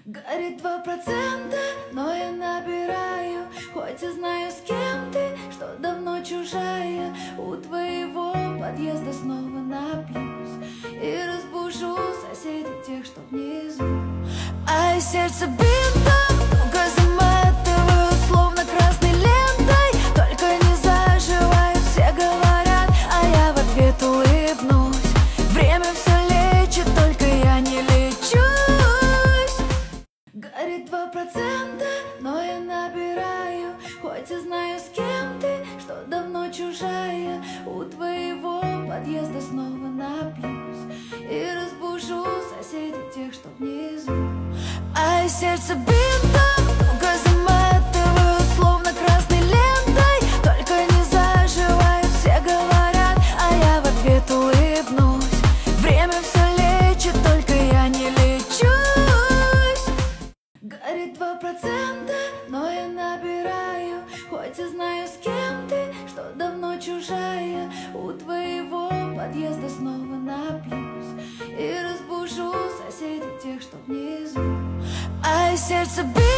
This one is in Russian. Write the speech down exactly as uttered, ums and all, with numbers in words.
Горит два процента, но я набираю. Хоть и знаю, с кем ты, что давно чужая. У твоего подъезда снова напьюсь и разбужу соседей тех, что внизу. А из сердца бинтом туго заматываю, словно красной лентой. Только не заживаю, все говорят, а я в ответ улыбнусь. Время все лечит, только я не лечусь. Горит два процента, но я набираю. Хоть и знаю, с кем ты, что давно чужая. У твоего подъезда снова напьюсь и разбужу соседей тех, что внизу. А из сердца бинтом туго заматываю, словно красной лентой. Только не заживаю, все говорят, а я в ответ улыбнусь. Время все лечит, только я не лечусь. Горит два процента, но я набираю. Хоть и знаю, с кем ты, что давно чужая. У твоего подъезда снова напьюсь и разбужу соседей тех, что внизу. А из сердца бьется.